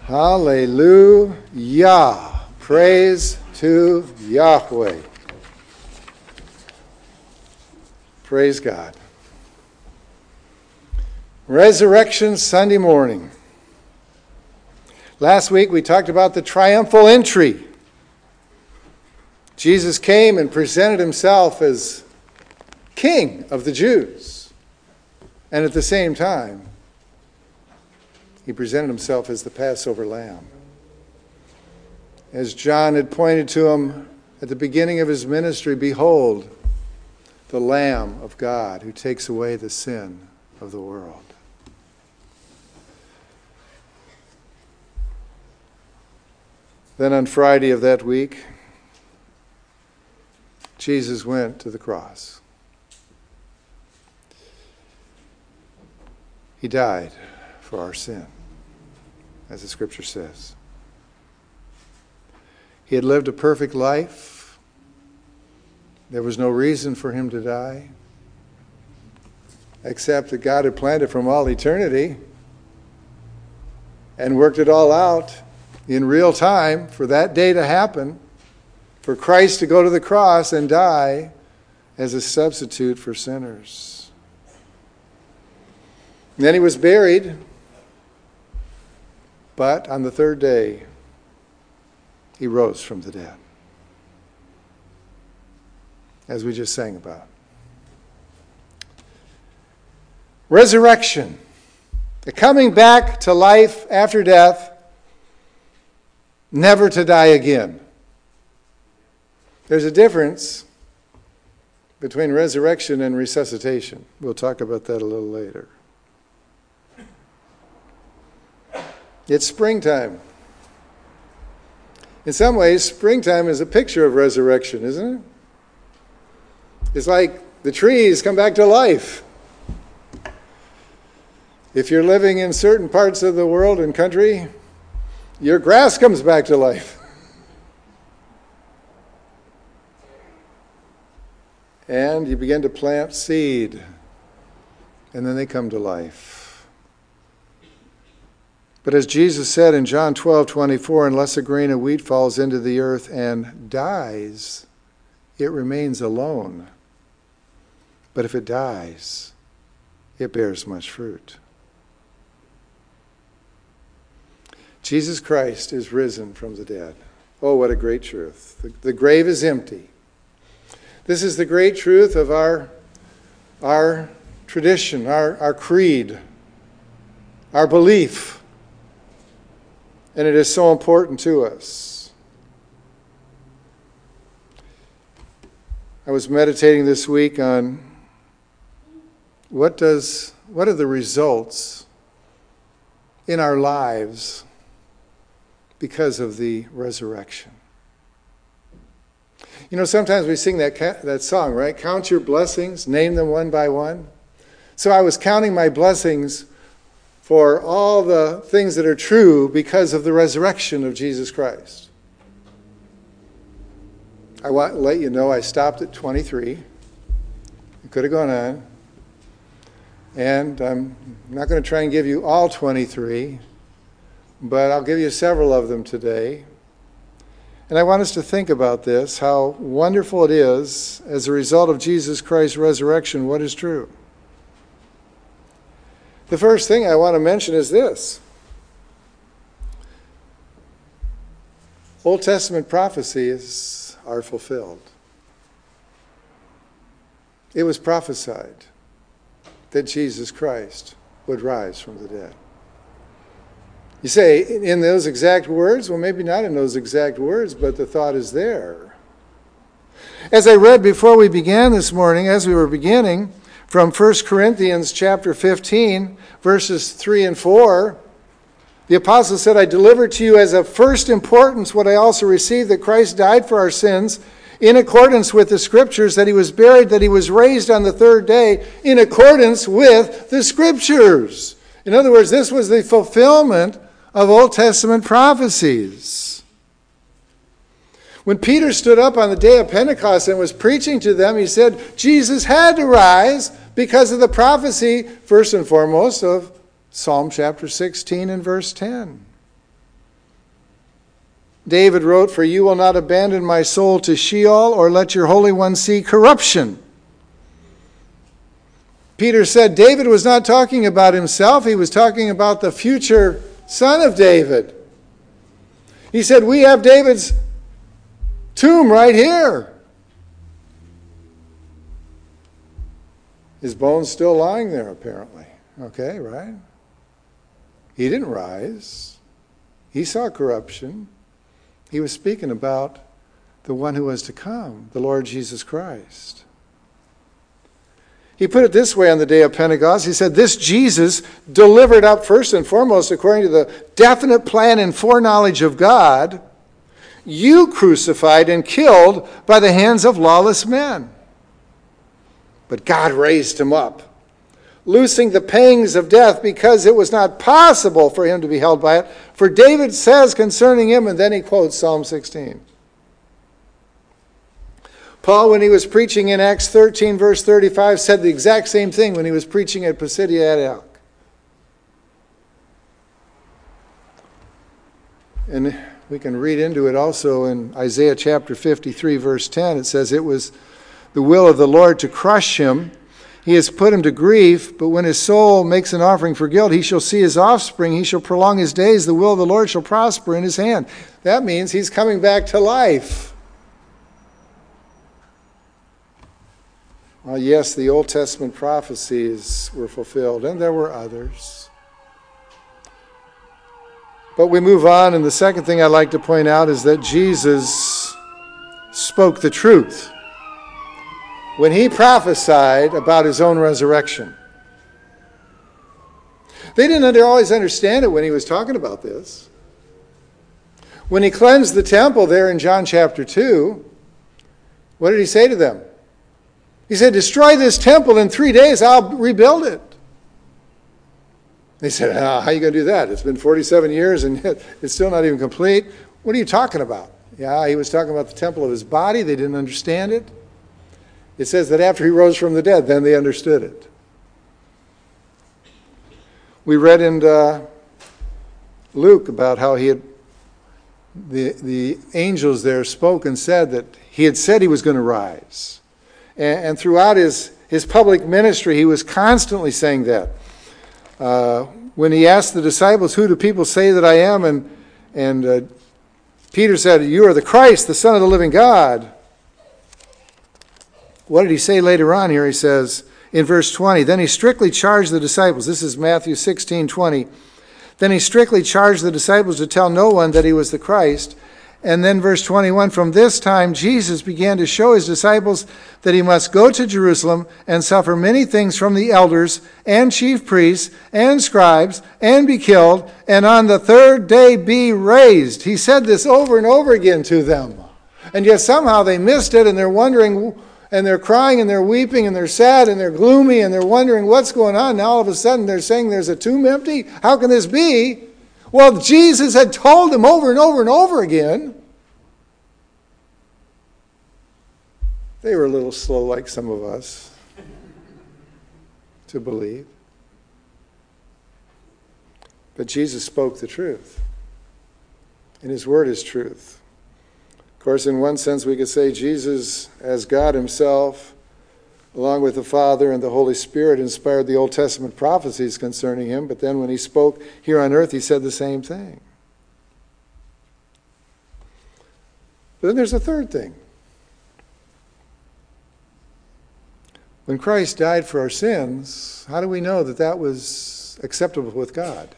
Hallelujah. Praise to Yahweh. Praise God. Resurrection Sunday morning. Last week we talked about the triumphal entry. Jesus came and presented himself as King of the Jews. And at the same time, he presented himself as the Passover lamb. As John had pointed to him at the beginning of his ministry, behold, the Lamb of God who takes away the sin of the world. Then on Friday of that week, Jesus went to the cross. He died for our sin, as the scripture says. He had lived a perfect life. There was no reason for him to die, except that God had planned it from all eternity and worked it all out in real time for that day to happen, for Christ to go to the cross and die as a substitute for sinners. And then he was buried, but on the third day, he rose from the dead, as we just sang about. Resurrection, the coming back to life after death, never to die again. There's a difference between resurrection and resuscitation. We'll talk about that a little later. It's springtime. In some ways, springtime is a picture of resurrection, isn't it? It's like the trees come back to life. If you're living in certain parts of the world and country, your grass comes back to life. And you begin to plant seed, and then they come to life. But as Jesus said in John 12:24, unless a grain of wheat falls into the earth and dies, it remains alone. But if it dies, it bears much fruit. Jesus Christ is risen from the dead. Oh, what a great truth. The grave is empty. This is the great truth of our tradition, our creed, our belief. And it is so important to us. I was meditating this week on what are the results in our lives because of the resurrection. You know, sometimes we sing that song, right? Count your blessings, name them one by one. So I was counting my blessings for all the things that are true because of the resurrection of Jesus Christ. I want to let you know I stopped at 23. I could have gone on. And I'm not going to try and give you all 23, but I'll give you several of them today. And I want us to think about this, how wonderful it is, as a result of Jesus Christ's resurrection, what is true. The first thing I want to mention is this. Old Testament prophecies are fulfilled. It was prophesied that Jesus Christ would rise from the dead. You say, in those exact words? Well, maybe not in those exact words, but the thought is there. As I read before we began this morning, as we were beginning, from 1 Corinthians chapter 15, verses 3 and 4, the apostle said, I delivered to you as of first importance what I also received, that Christ died for our sins in accordance with the scriptures, that he was buried, that he was raised on the third day in accordance with the scriptures. In other words, this was the fulfillment of Old Testament prophecies. When Peter stood up on the day of Pentecost and was preaching to them, he said Jesus had to rise because of the prophecy, first and foremost, of Psalm chapter 16 and verse 10. David wrote, "For you will not abandon my soul to Sheol or let your Holy One see corruption." Peter said David was not talking about himself. He was talking about the future son of David. He said, "We have David's tomb right here. His bones still lying there, apparently." Okay, right? He didn't rise. He saw corruption. He was speaking about the one who was to come, the Lord Jesus Christ. He put it this way on the day of Pentecost. He said, "This Jesus, delivered up first and foremost according to the definite plan and foreknowledge of God, you crucified and killed by the hands of lawless men. But God raised him up, loosing the pangs of death, because it was not possible for him to be held by it. For David says concerning him," and then he quotes Psalm 16. Paul, when he was preaching in Acts 13, verse 35, said the exact same thing when he was preaching at Pisidia Antioch. And we can read into it also in Isaiah chapter 53, verse 10. It says, "It was the will of the Lord to crush him. He has put him to grief, but when his soul makes an offering for guilt, he shall see his offspring. He shall prolong his days. The will of the Lord shall prosper in his hand." That means he's coming back to life. Well, yes, the Old Testament prophecies were fulfilled, and there were others. But we move on, and the second thing I'd like to point out is that Jesus spoke the truth when he prophesied about his own resurrection. They didn't always understand it when he was talking about this. When he cleansed the temple there in John chapter 2, what did he say to them? He said, "Destroy this temple, in 3 days I'll rebuild it." They said, "How are you going to do that? It's been 47 years and it's still not even complete." What are you talking about? Yeah, he was talking about the temple of his body. They didn't understand it. It says that after he rose from the dead, then they understood it. We read in Luke about how the angels there spoke and said that he had said he was going to rise. And throughout his public ministry, he was constantly saying that. When he asked the disciples, "Who do people say that I am?" and Peter said, "You are the Christ, the Son of the living God." What did he say later on here? He says in verse 20, "Then he strictly charged the disciples." This is Matthew 16:20. "Then he strictly charged the disciples to tell no one that he was the Christ." And then verse 21, "From this time Jesus began to show his disciples that he must go to Jerusalem and suffer many things from the elders and chief priests and scribes and be killed, and on the third day be raised." He said this over and over again to them. And yet somehow they missed it, and they're wondering, and they're crying, and they're weeping, and they're sad, and they're gloomy, and they're wondering what's going on. Now all of a sudden they're saying there's a tomb empty. How can this be? Well, Jesus had told them over and over and over again. They were a little slow, like some of us, to believe. But Jesus spoke the truth, and his word is truth. Of course, in one sense, we could say Jesus, as God himself, along with the Father and the Holy Spirit, inspired the Old Testament prophecies concerning him, but then when he spoke here on earth, he said the same thing. But then there's a third thing. When Christ died for our sins, how do we know that that was acceptable with God?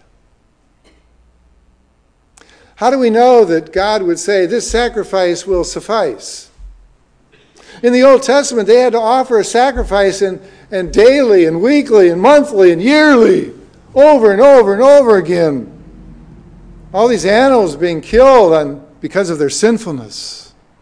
How do we know that God would say, "This sacrifice will suffice"? In the Old Testament, they had to offer a sacrifice and daily and weekly and monthly and yearly, over and over and over again. All these animals being killed because of their sinfulness.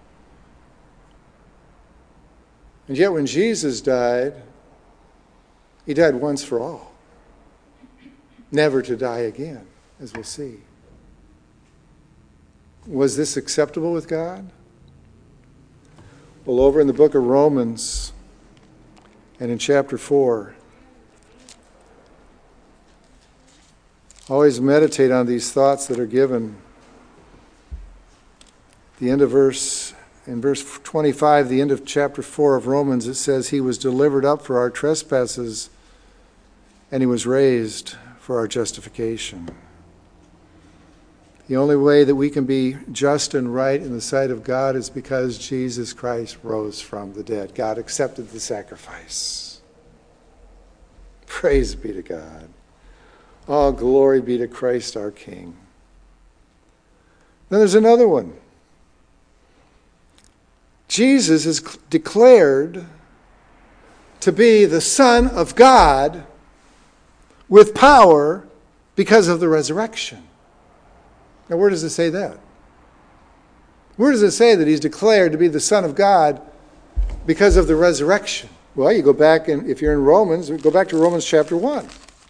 And yet when Jesus died, he died once for all, never to die again, as we'll see. Was this acceptable with God? Well, over in the book of Romans and in chapter 4, always meditate on these thoughts that are given. The end of in verse 25, the end of chapter 4 of Romans, it says, he was delivered up for our trespasses, and he was raised for our justification. The only way that we can be just and right in the sight of God is because Jesus Christ rose from the dead. God accepted the sacrifice. Praise be to God. All glory be to Christ our King. Then there's another one. Jesus is declared to be the Son of God with power because of the resurrection. Now, where does it say that? Where does it say that he's declared to be the Son of God because of the resurrection? Well, you go back, and if you're in Romans, go back to Romans chapter 1.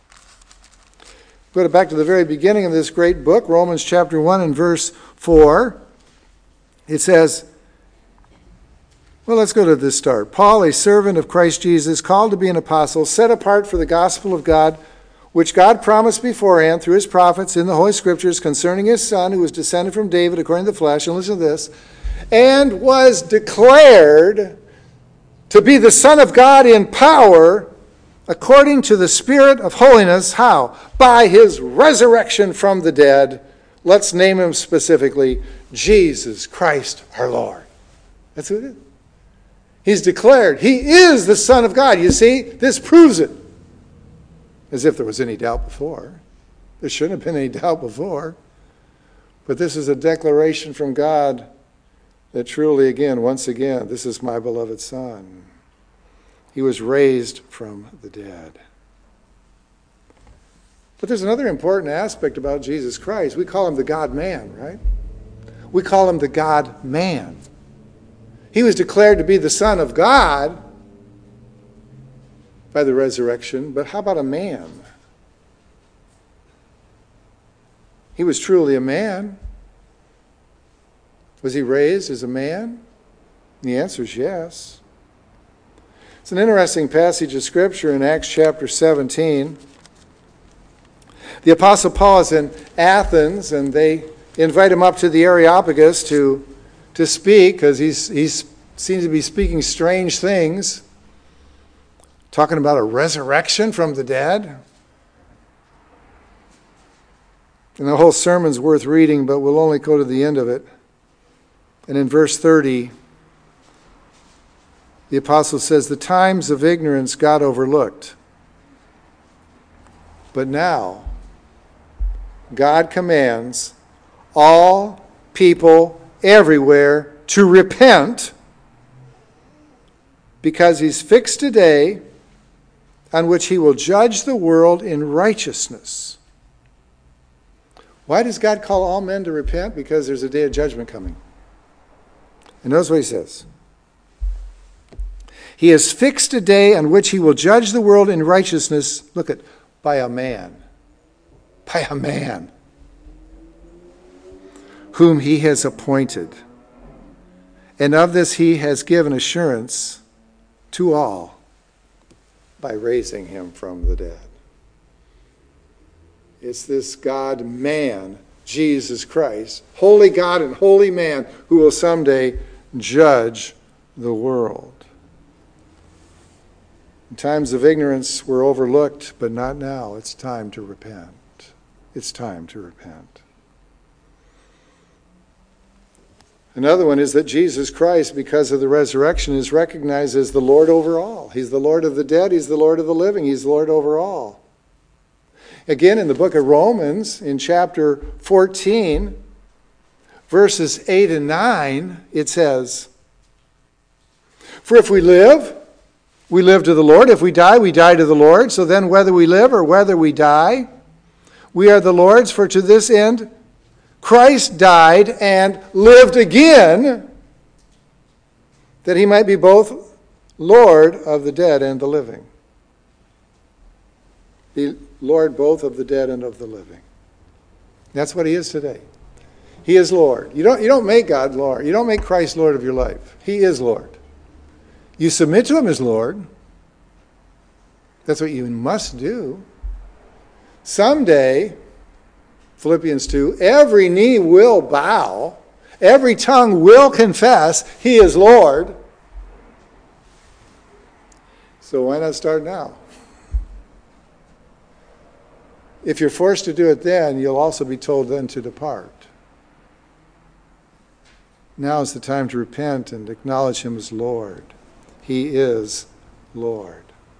Go back to the very beginning of this great book, Romans chapter 1 and verse 4. It says, well, let's go to this start. Paul, a servant of Christ Jesus, called to be an apostle, set apart for the gospel of God, which God promised beforehand through his prophets in the Holy Scriptures concerning his Son, who was descended from David according to the flesh, and listen to this, and was declared to be the Son of God in power according to the Spirit of holiness. How? By his resurrection from the dead. Let's name him specifically, Jesus Christ our Lord. That's who it is. He's declared he is the Son of God. You see, this proves it. As if there was any doubt before. There shouldn't have been any doubt before. But this is a declaration from God that truly, again, once again, this is my beloved Son. He was raised from the dead. But there's another important aspect about Jesus Christ. We call him the God-man, right? We call him the God-man. He was declared to be the Son of God by the resurrection, but how about a man? He was truly a man. Was he raised as a man? And the answer is yes. It's an interesting passage of Scripture in Acts chapter 17. The Apostle Paul is in Athens, and they invite him up to the Areopagus to speak, because he seems to be speaking strange things. Talking about a resurrection from the dead. And the whole sermon's worth reading, but we'll only go to the end of it. And in verse 30, the apostle says, the times of ignorance God overlooked. But now, God commands all people everywhere to repent, because he's fixed a day on which he will judge the world in righteousness. Why does God call all men to repent? Because there's a day of judgment coming. And notice what he says. He has fixed a day on which he will judge the world in righteousness, look at, by a man. By a man. Whom he has appointed. And of this he has given assurance to all by raising him from the dead. It's this God-man, Jesus Christ, holy God and holy man, who will someday judge the world. Times of ignorance were overlooked, but not now. It's time to repent. It's time to repent. Another one is that Jesus Christ, because of the resurrection, is recognized as the Lord over all. He's the Lord of the dead. He's the Lord of the living. He's the Lord over all. Again, in the book of Romans, in chapter 14, verses 8 and 9, it says, for if we live to the Lord. If we die to the Lord. So then whether we live or whether we die, we are the Lord's. For to this end Christ died and lived again, that he might be both Lord of the dead and the living. Be Lord both of the dead and of the living. That's what he is today. He is Lord. You don't make God Lord. You don't make Christ Lord of your life. He is Lord. You submit to him as Lord. That's what you must do. Someday, Philippians 2, every knee will bow Every tongue will confess he is Lord. So why not start now? If you're forced to do it then, you'll also be told then to depart. Now is the time to repent and acknowledge him as Lord. He is Lord.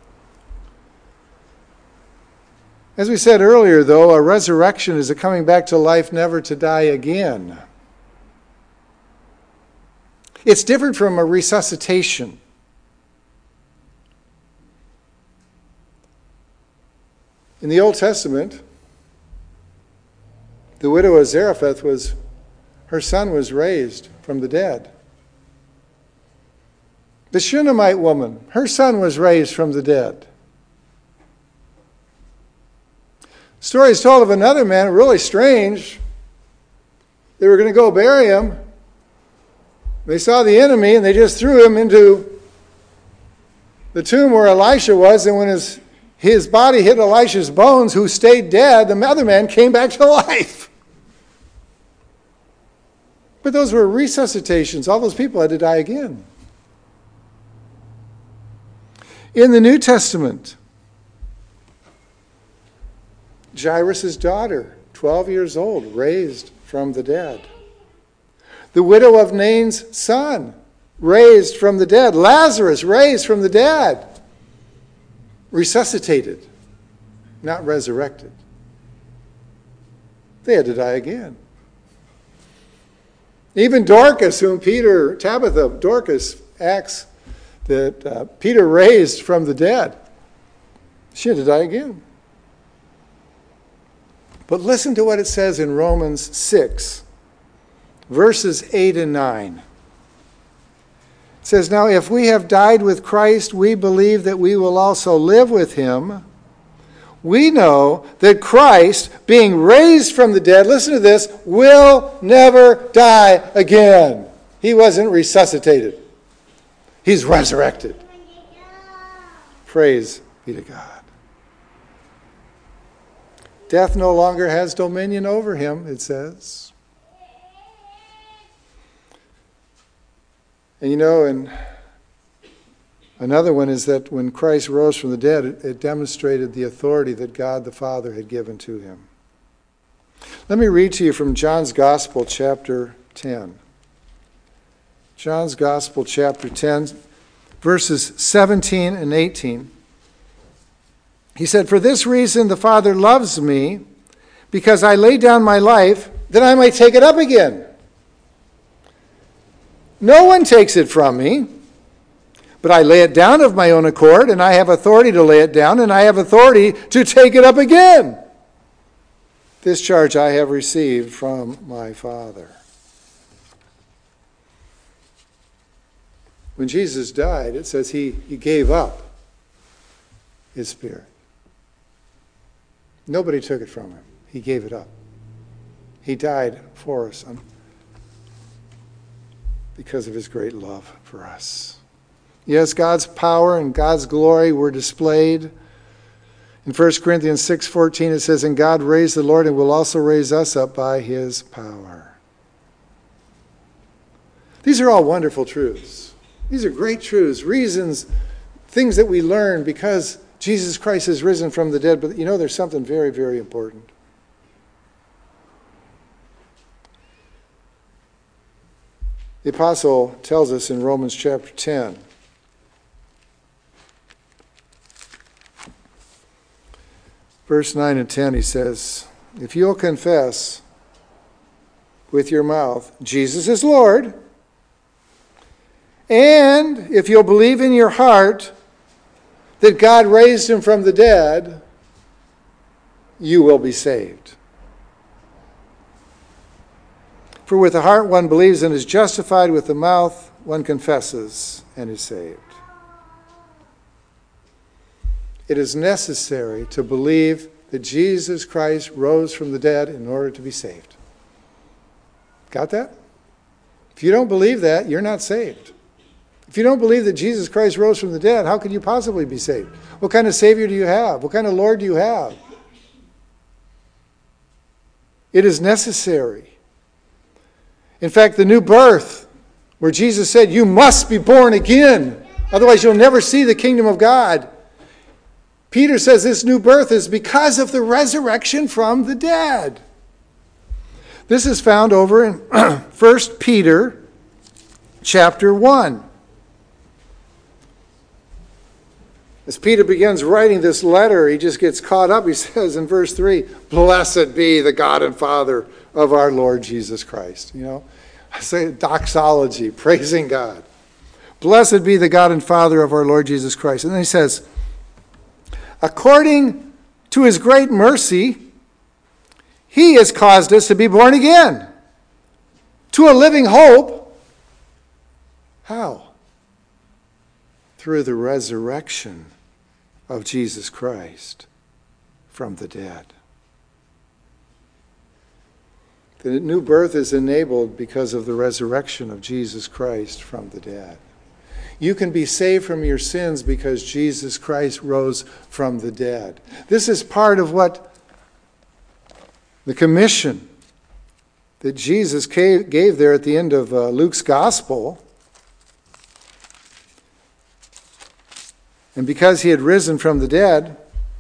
As we said earlier, though, a resurrection is a coming back to life never to die again. It's different from a resuscitation. In the Old Testament, the widow of Zarephath her son was raised from the dead. The Shunammite woman, her son was raised from the dead. Story is told of another man, really strange. They were going to go bury him. They saw the enemy and they just threw him into the tomb where Elisha was, and when his body hit Elisha's bones, who stayed dead, the other man came back to life. But those were resuscitations. All those people had to die again. In the New Testament, Jairus' daughter, 12 years old, raised from the dead. The widow of Nain's son, raised from the dead. Lazarus, raised from the dead. Resuscitated, not resurrected. They had to die again. Even Dorcas, whom Dorcas acts that Peter raised from the dead, she had to die again. But listen to what it says in Romans 6, verses 8 and 9. It says, "Now if we have died with Christ, we believe that we will also live with him. We know that Christ, being raised from the dead," listen to this, "will never die again." He wasn't resuscitated. He's resurrected. Praise be to God. Death no longer has dominion over him, it says. And and another one is that when Christ rose from the dead, it demonstrated the authority that God the Father had given to him. Let me read to you from John's Gospel, chapter 10. John's Gospel, chapter 10, verses 17 and 18. He said, "For this reason the Father loves me, because I lay down my life that I might take it up again. No one takes it from me, but I lay it down of my own accord, and I have authority to lay it down, and I have authority to take it up again. This charge I have received from my Father." When Jesus died, it says he gave up his spirit. Nobody took it from him. He gave it up. He died for us because of his great love for us. Yes, God's power and God's glory were displayed. In 1 Corinthians 6:14 it says, "And God raised the Lord and will also raise us up by his power." These are all wonderful truths. These are great truths, reasons, things that we learn because Jesus Christ has risen from the dead. But there's something very, very important. The apostle tells us in Romans chapter 10, verse 9 and 10, he says, "If you'll confess with your mouth Jesus is Lord, and if you'll believe in your heart that God raised him from the dead, you will be saved. For with the heart one believes and is justified, with the mouth one confesses and is saved." It is necessary to believe that Jesus Christ rose from the dead in order to be saved. Got that? If you don't believe that, you're not saved. If you don't believe that Jesus Christ rose from the dead, how could you possibly be saved? What kind of Savior do you have? What kind of Lord do you have? It is necessary. In fact, the new birth, where Jesus said, you must be born again, otherwise you'll never see the kingdom of God. Peter says this new birth is because of the resurrection from the dead. This is found over in 1 Peter chapter 1. As Peter begins writing this letter, he just gets caught up. He says in verse 3, blessed be the God and Father of our Lord Jesus Christ. You know, I say doxology, praising God. Blessed be the God and Father of our Lord Jesus Christ. And then he says, according to his great mercy, he has caused us to be born again to a living hope. How? Through the resurrection of Jesus Christ from the dead. The new birth is enabled because of the resurrection of Jesus Christ from the dead. You can be saved from your sins because Jesus Christ rose from the dead. This is part of what the commission that Jesus gave there at the end of Luke's gospel. And because he had risen from the dead,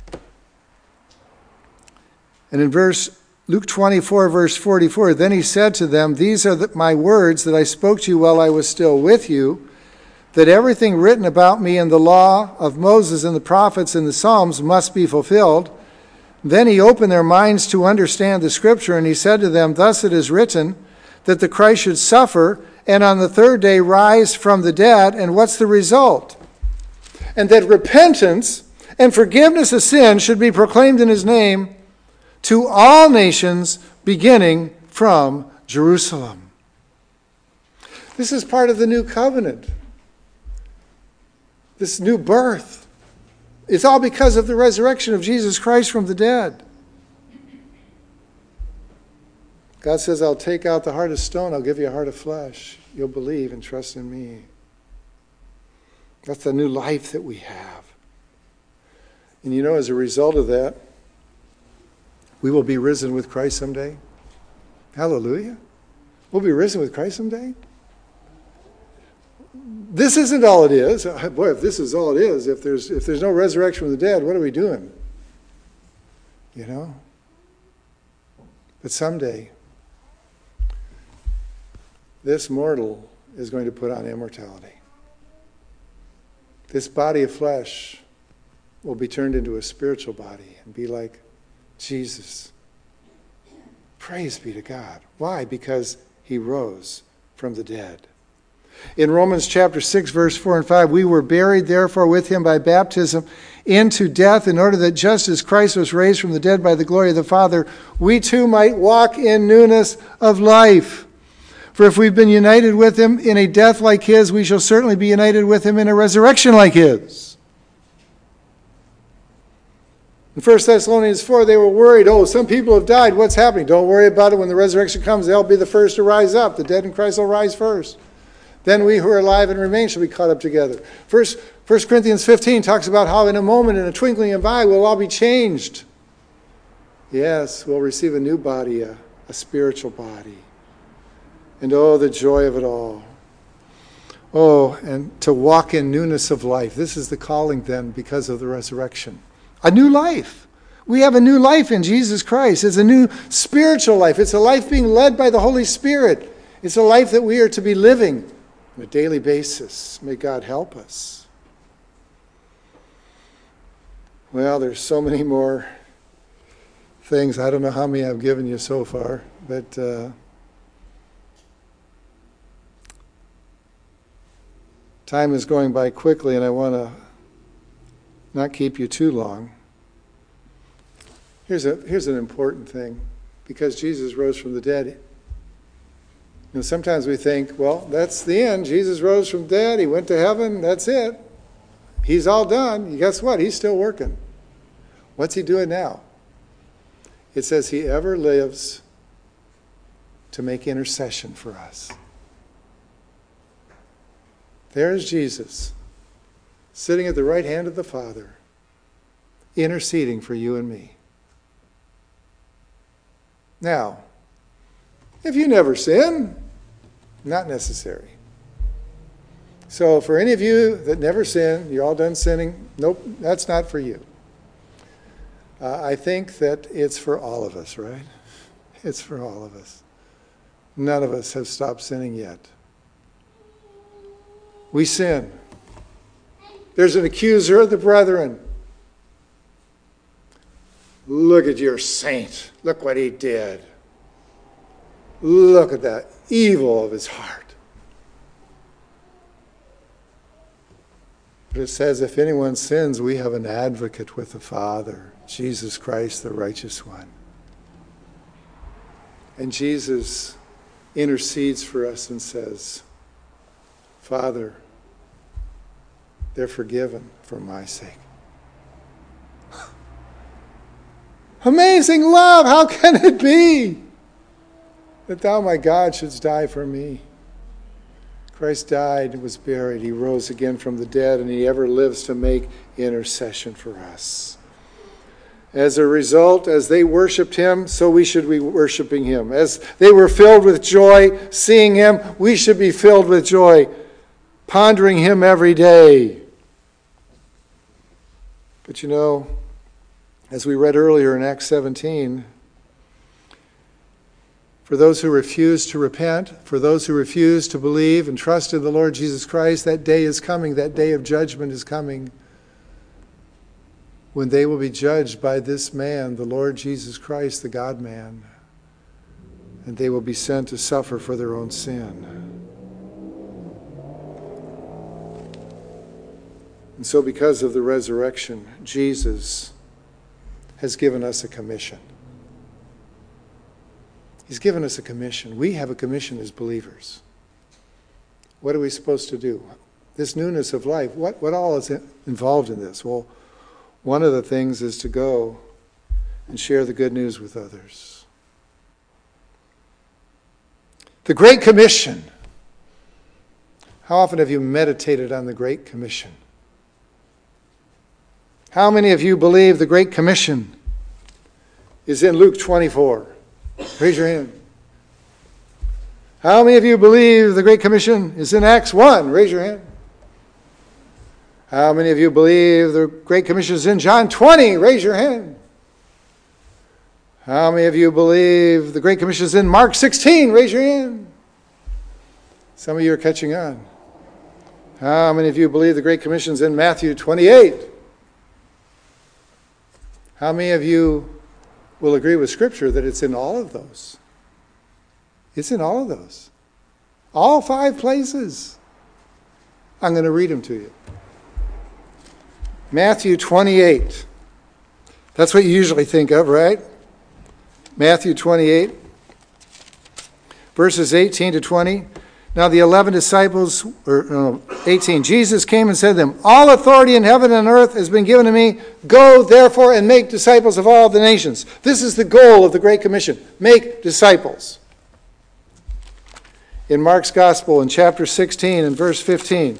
and in Luke 24, verse 44, then he said to them, these are my words that I spoke to you while I was still with you, that everything written about me in the law of Moses and the prophets and the Psalms must be fulfilled. Then he opened their minds to understand the scripture, and he said to them, thus it is written, that the Christ should suffer, and on the third day rise from the dead. And what's the result? And that repentance and forgiveness of sin should be proclaimed in his name to all nations, beginning from Jerusalem. This is part of the new covenant. This new birth. It's all because of the resurrection of Jesus Christ from the dead. God says, I'll take out the heart of stone, I'll give you a heart of flesh. You'll believe and trust in me. That's the new life that we have. And you know, as a result of that, we will be risen with Christ someday. Hallelujah. We'll be risen with Christ someday. This isn't all it is. Boy, if this is all it is, if there's no resurrection from the dead, what are we doing? You know? But someday, this mortal is going to put on immortality. This body of flesh will be turned into a spiritual body and be like Jesus. Praise be to God. Why? Because he rose from the dead. In Romans chapter 6, verse 4 and 5, we were buried therefore with him by baptism into death, in order that just as Christ was raised from the dead by the glory of the Father, we too might walk in newness of life. For if we've been united with him in a death like his, we shall certainly be united with him in a resurrection like his. In 1 Thessalonians 4, they were worried, some people have died, what's happening? Don't worry about it. When the resurrection comes, they'll be the first to rise up. The dead in Christ will rise first. Then we who are alive and remain shall be caught up together. 1 Corinthians 15 talks about how in a moment, in a twinkling of an eye, we'll all be changed. Yes, we'll receive a new body, a spiritual body. And the joy of it all. And to walk in newness of life. This is the calling then because of the resurrection. A new life. We have a new life in Jesus Christ. It's a new spiritual life. It's a life being led by the Holy Spirit. It's a life that we are to be living on a daily basis. May God help us. Well, there's so many more things. I don't know how many I've given you so far, but time is going by quickly, and I want to not keep you too long. Here's an important thing. Because Jesus rose from the dead, sometimes we think, well, that's the end. Jesus rose from the dead. He went to heaven. That's it. He's all done. And guess what? He's still working. What's he doing now? It says he ever lives to make intercession for us. There's Jesus, sitting at the right hand of the Father, interceding for you and me. Now, if you never sin, Not necessary. So for any of you that never sin, you're all done sinning, nope, that's not for you. I think that it's for all of us, right? It's for all of us. None of us have stopped sinning yet. We sin. There's an accuser of the brethren. Look at your saint. Look what he did. Look at that evil of his heart. But it says, if anyone sins, we have an advocate with the Father, Jesus Christ, the righteous one. And Jesus intercedes for us and says, Father, they're forgiven for my sake. Amazing love! How can it be that thou, my God, shouldst die for me? Christ died and was buried. He rose again from the dead, and he ever lives to make intercession for us. As a result, as they worshipped him, so we should be worshiping him. As they were filled with joy seeing him, we should be filled with joy pondering him every day. But you know, as we read earlier in Acts 17, for those who refuse to repent, for those who refuse to believe and trust in the Lord Jesus Christ, that day is coming, that day of judgment is coming, when they will be judged by this man, the Lord Jesus Christ, the God-man, and they will be sent to suffer for their own sin. And so because of the resurrection, Jesus has given us a commission. He's given us a commission. We have a commission as believers. What are we supposed to do? This newness of life, what all is involved in this? Well, one of the things is to go and share the good news with others. The Great Commission. How often have you meditated on the Great Commission? How many of you believe the Great Commission is in Luke 24? Raise your hand. How many of you believe the Great Commission is in Acts 1? Raise your hand. How many of you believe the Great Commission is in John 20? Raise your hand. How many of you believe the Great Commission is in Mark 16? Raise your hand. Some of you are catching on. How many of you believe the Great Commission is in Matthew 28? How many of you will agree with Scripture that it's in all of those? It's in all of those. All 5 places. I'm going to read them to you. Matthew 28. That's what you usually think of, right? Matthew 28, verses 18 to 20. Now the 11 disciples, 18, Jesus came and said to them, all authority in heaven and earth has been given to me. Go, therefore, and make disciples of all the nations. This is the goal of the Great Commission. Make disciples. In Mark's Gospel, in chapter 16 and verse 15,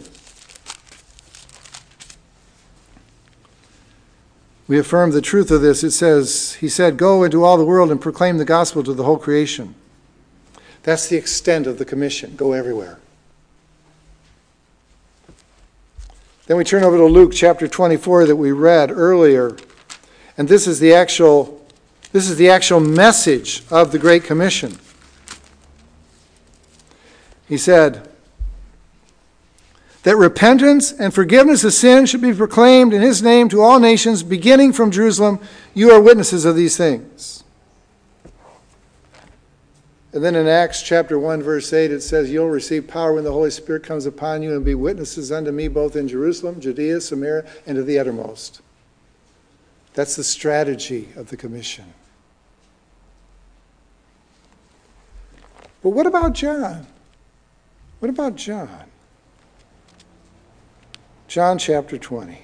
we affirm the truth of this. It says, he said, go into all the world and proclaim the gospel to the whole creation. That's the extent of the commission. Go everywhere. Then we turn over to Luke chapter 24 that we read earlier. And this is the actual message of the Great Commission. He said that repentance and forgiveness of sin should be proclaimed in his name to all nations, beginning from Jerusalem. You are witnesses of these things. And then in Acts chapter 1, verse 8, it says, you'll receive power when the Holy Spirit comes upon you and be witnesses unto me both in Jerusalem, Judea, Samaria, and to the uttermost. That's the strategy of the commission. But what about John? What about John? John chapter 20.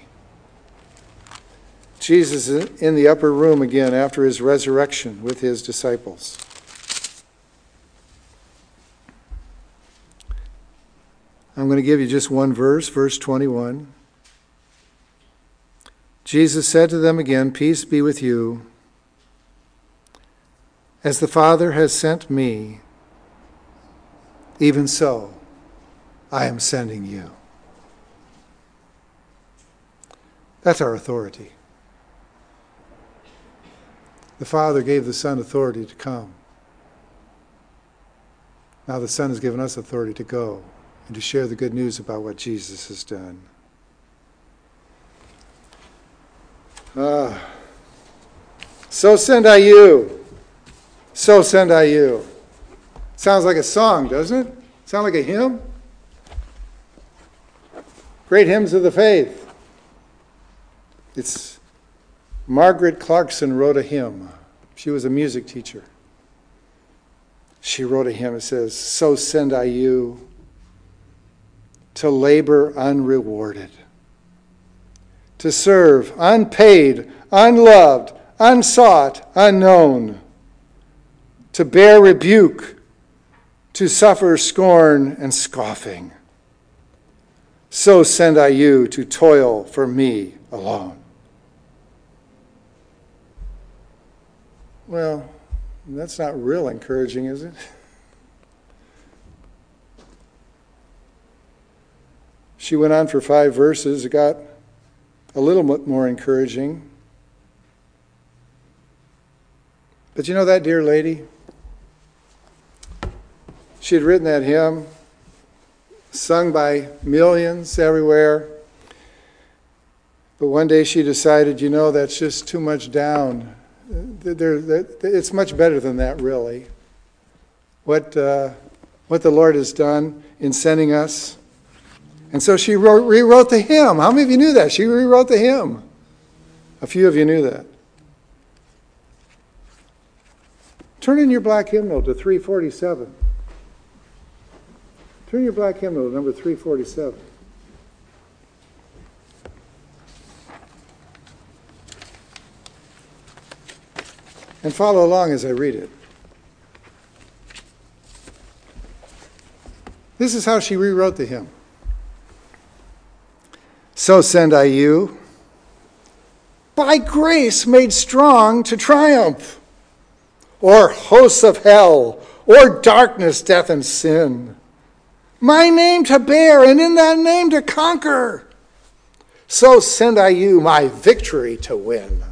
Jesus is in the upper room again after his resurrection with his disciples. I'm going to give you just one verse, verse 21. Jesus said to them again, peace be with you. As the Father has sent me, even so, I am sending you. That's our authority. The Father gave the Son authority to come. Now the Son has given us authority to go and to share the good news about what Jesus has done. So send I you. So send I you. Sounds like a song, doesn't it? Sound like a hymn? Great hymns of the faith. It's Margaret Clarkson wrote a hymn. She was a music teacher. She wrote a hymn. It says, so send I you to labor unrewarded, to serve unpaid, unloved, unsought, unknown, to bear rebuke, to suffer scorn and scoffing. So send I you to toil for me alone. Well, that's not real encouraging, is it? She went on for 5 verses. It got a little bit more encouraging. But you know that dear lady? She had written that hymn, sung by millions everywhere. But one day she decided, that's just too much down. It's much better than that, really. What the Lord has done in sending us. And so she rewrote the hymn. How many of you knew that? She rewrote the hymn. A few of you knew that. Turn in your black hymnal to 347. Turn your black hymnal to number 347. And follow along as I read it. This is how she rewrote the hymn. So send I you, by grace made strong to triumph, or hosts of hell, or darkness, death, and sin. My name to bear, and in that name to conquer. So send I you my victory to win.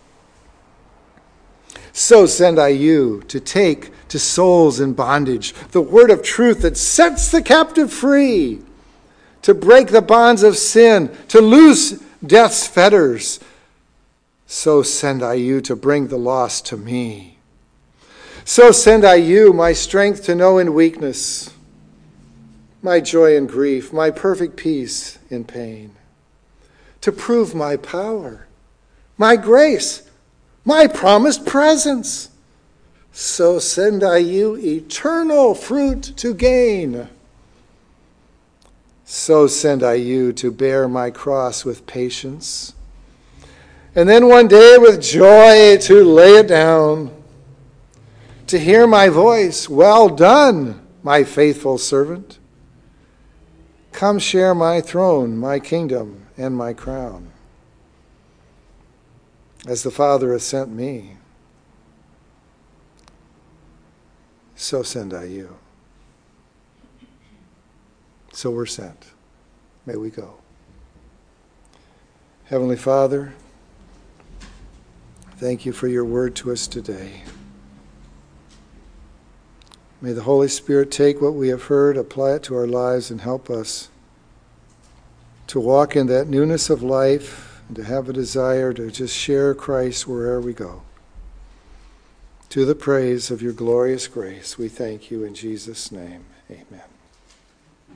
So send I you to take to souls in bondage the word of truth that sets the captive free, to break the bonds of sin, to loose death's fetters. So send I you to bring the lost to me. So send I you my strength to know in weakness, my joy in grief, my perfect peace in pain, to prove my power, my grace, my promised presence. So send I you eternal fruit to gain. So send I you to bear my cross with patience, and then one day with joy to lay it down, to hear my voice, well done, my faithful servant. Come share my throne, my kingdom, and my crown, as the Father has sent me. So send I you. So we're sent. May we go. Heavenly Father, thank you for your word to us today. May the Holy Spirit take what we have heard, apply it to our lives, and help us to walk in that newness of life and to have a desire to just share Christ wherever we go. To the praise of your glorious grace, we thank you in Jesus' name. Amen.